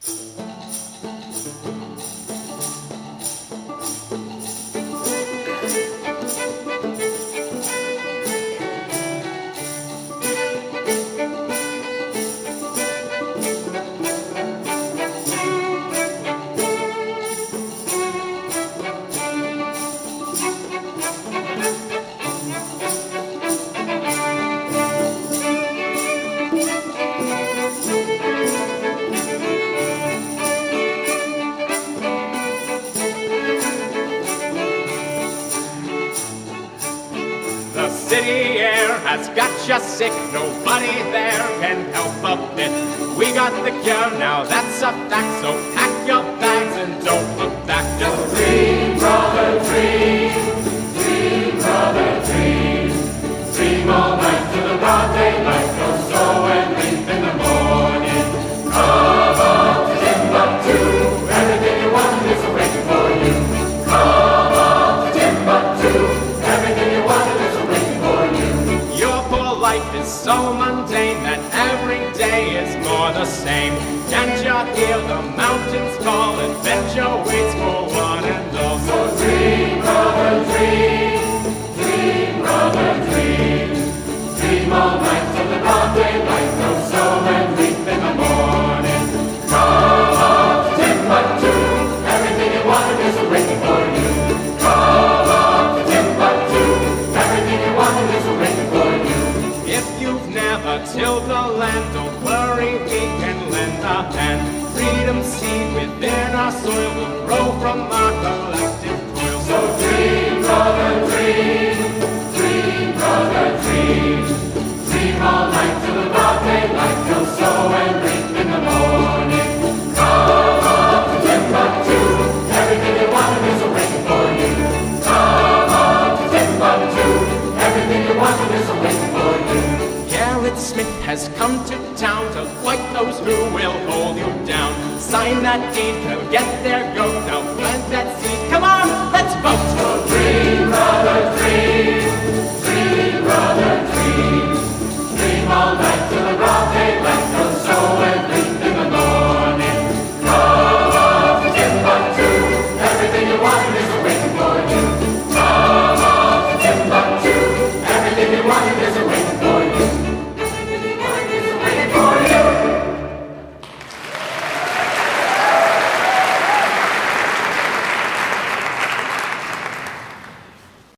The city air has got you sick, nobody there can help a bit. We got the cure, now that's a fact, so pack your bags and don't look back. Just dream, brother, dream, dream, brother, dream. Dream all night till the broad daylight, go sow and reap in the morning. Come on to Timbuktu, everything you want is waiting for you. Come on to Timbuktu, everything you want is waiting for you. Your poor life is so mundane that every day is more the same. Can't you hear the mountains call? Adventure waits for one and all. So dream, brother, dream, dream, brother, dream. Dream all night till the broad daylight, go sow and reap in the morning. Come on to Timbuktu, everything you wanted is waiting for you. Come on to Timbuktu, everything you wanted is waiting for you. If you've never tilled the land, don't worry, we can lend a hand. Freedom seed within our soil will grow from our collective toil. So dream, brother, dream, dream, brother, dream. Dream all night till the broad daylight, go sow and reap in the morning. Come on to Timbuktu, everything you wanted is waiting for you. Come on to Timbuktu, everything you wanted is waiting for you. Garrett Smith has come to town to fight those who will hold you down. Sign that deed, they'll get their goat, now plant that seed. Come on, let's vote. So dream, brother, dream.